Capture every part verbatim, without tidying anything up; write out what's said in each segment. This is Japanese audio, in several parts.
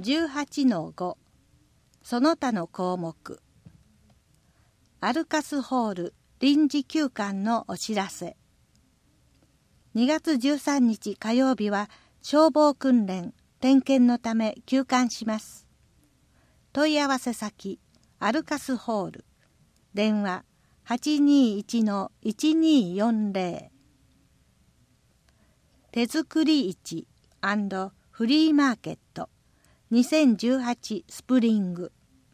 じゅうはちのご その他の項目。アルカスホール臨時休館のお知らせ。にがつじゅうさんにち火曜日は消防訓練点検のため休館します。問い合わせ先アルカスホール、電話 はちにいちのいちによんぜろ。手作り市&フリーマーケットにせんじゅうはちスプリング。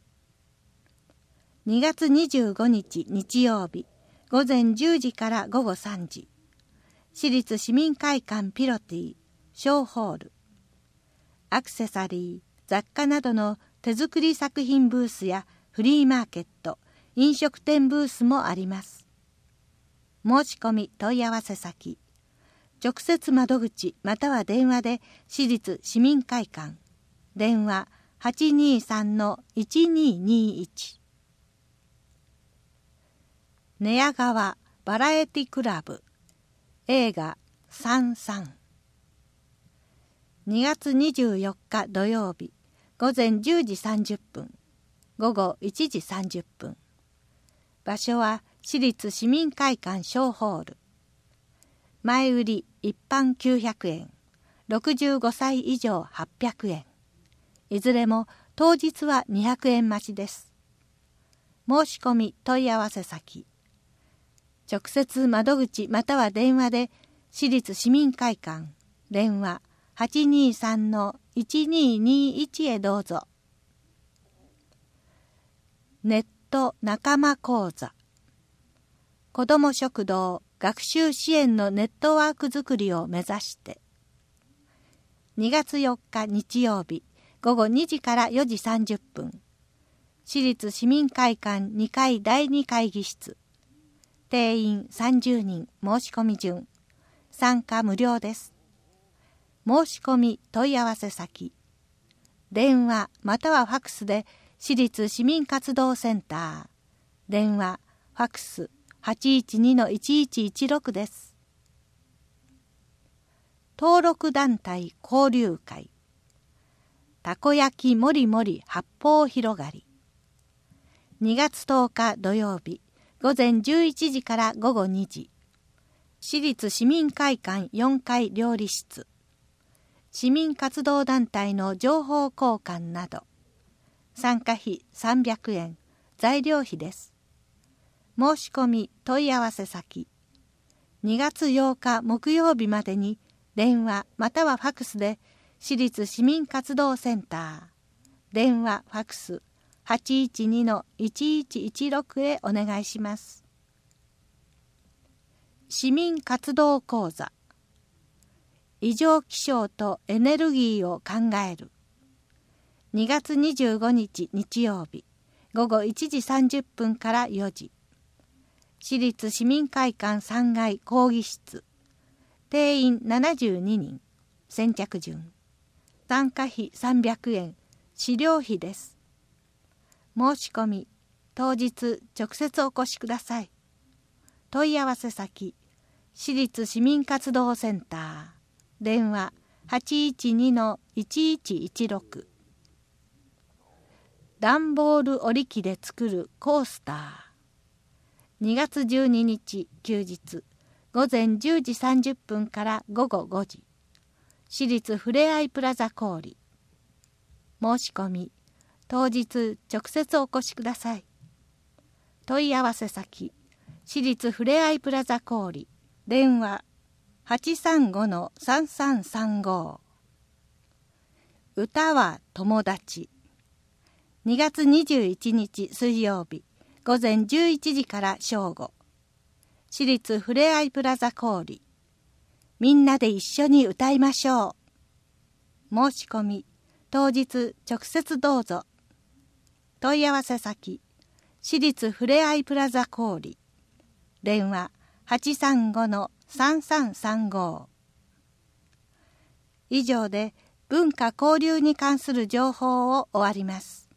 にがつにじゅうごにち日曜日ごぜんじゅうじからごごさんじ、市立市民会館ピロティ小ホール。アクセサリー、雑貨などの手作り作品ブースやフリーマーケット、飲食店ブースもあります。申し込み問い合わせ先、直接窓口または電話で市立市民会館、電話 はちにさんのいちににいち。寝屋川バラエティクラブ映画さんさん。にがつにじゅうよっか土曜日ごぜんじゅうじさんじゅっぷん、ごごいちじさんじゅっぷん。場所は市立市民会館小ホール。前売り一般きゅうひゃくえん、ろくじゅうごさい以上はっぴゃくえん。いずれも当日はにひゃくえん増しです。申し込み問い合わせ先、直接窓口または電話で市立市民会館、電話 はちにさんのいちににいち へどうぞ。ネット仲間講座。子ども食堂学習支援のネットワークづくりを目指して。にがつよっか日曜日ごごにじからよじさんじゅっぷん、市立市民会館にかいだいに会議室。定員さんじゅうにん、申し込み順。参加無料です。申し込み問い合わせ先、電話またはファクスで市立市民活動センター、電話ファクス はちいちにのいちいちいちろく です。登録団体交流会、たこ焼きもりもり八方広がり。にがつとおか土曜日ごぜんじゅういちじからごごにじ、市立市民会館よんかい料理室。市民活動団体の情報交換など。参加費さんびゃくえん、材料費です。申し込み問い合わせ先、にがつようか木曜日までに電話またはファクスで市立市民活動センター、電話ファクスはちいちにのいちいちいちろく へお願いします。市民活動講座。異常気象とエネルギーを考える。にがつにじゅうごにち日曜日ごごいちじさんじゅっぷんからよじ、市立市民会館さんがい講義室。定員ななじゅうににん、先着順。参加費さんびゃくえん、資料費です。申し込み当日直接お越しください。問い合わせ先、市立市民活動センター、電話 はちいちにのいちいちいちろく。段ボール織り機で作るコースター。にがつじゅうににち休日ごぜんじゅうじさんじゅっぷんからごごごじ、市立ふれあいプラザ小売。申し込み当日直接お越しください。問い合わせ先、市立ふれあいプラザ小売、電話 はちさんごのさんさんさんご。歌は友達。にがつにじゅういちにち水曜日ごぜんじゅういちじから正午、市立ふれあいプラザ小売。みんなで一緒に歌いましょう。申し込み当日直接どうぞ。問い合わせ先、市立ふれあいプラザ小売、電話 はちさんごのさんさんさんご。以上で文化交流に関する情報を終わります。